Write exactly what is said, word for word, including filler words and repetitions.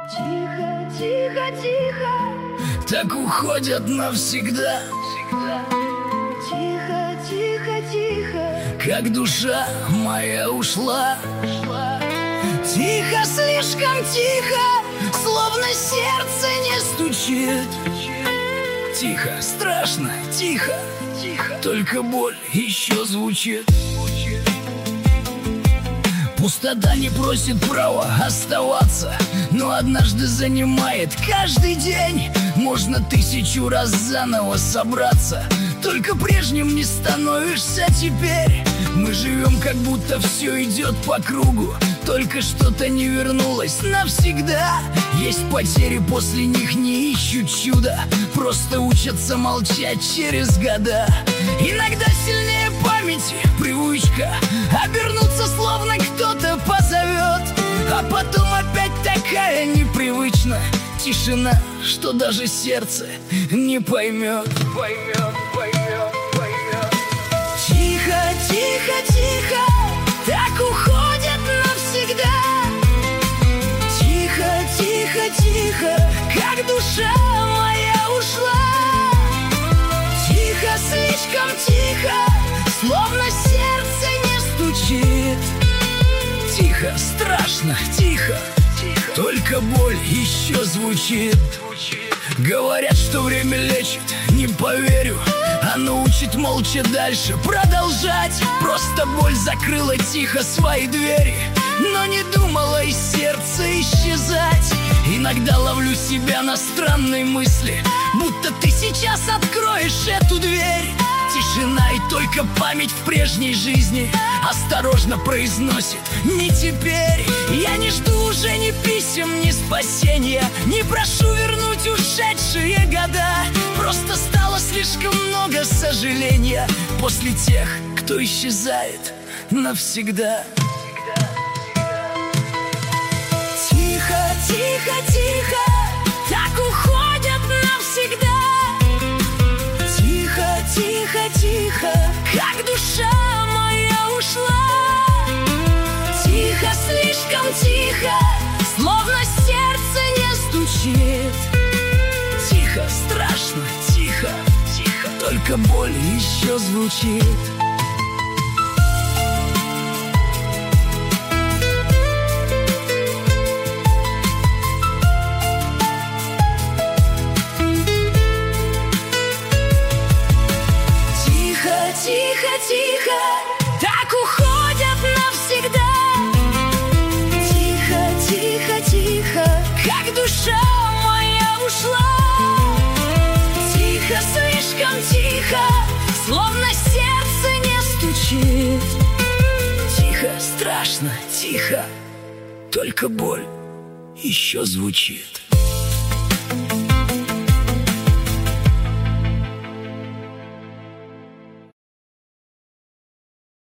Тихо, тихо, тихо, так уходят навсегда. тихо, тихо, тихо, Как душа моя ушла. тихо, слишком тихо, словно сердце не стучит. Тихо, страшно, тихо, тихо, только боль еще звучит. Пустота не просит права оставаться, но однажды занимает каждый день. Можно тысячу раз заново собраться, только прежним не становишься теперь. Мы живем, как будто все идет по кругу, только что-то не вернулось навсегда. Есть потери, после них не ищут чуда, просто учатся молчать через года. Иногда сильнее памяти привычка обернуться, словно кто-то позовет, а потом опять такая непривычная тишина, что даже сердце не поймет. Поймет, поймет, поймет. Тихо, тихо, тихо, так уходят навсегда. Тихо, тихо, тихо, как душа моя ушла. Тихо, слишком тихо, словно сердце не стучит. Тихо, страшно, тихо, тихо, только боль еще звучит. Говорят, что время лечит, не поверю. Оно учит молча дальше продолжать. Просто боль закрыла тихо свои двери, но не думала из сердца исчезать. Иногда ловлю себя на странной мысли, будто ты сейчас откроешь эту дверь. Тишина и только память в прежней жизни осторожно произносит: не теперь. Я не жду уже ни писем, ни спасения, не прошу вернуть ушедшие года. Просто стало слишком много сожаления после тех, кто исчезает навсегда. Тихо, тихо, тихо, так уходят навсегда. Тихо, тихо, тихо, как душа моя ушла. Тихо, слишком тихо, словно сердце не стучит. Тихо, страшно, тихо, тихо, только боль еще звучит. Тихо, тихо, так уходят навсегда. Тихо, тихо, тихо, как душа моя ушла. Тихо, слишком тихо, словно сердце не стучит. Тихо, страшно, тихо, только боль еще звучит.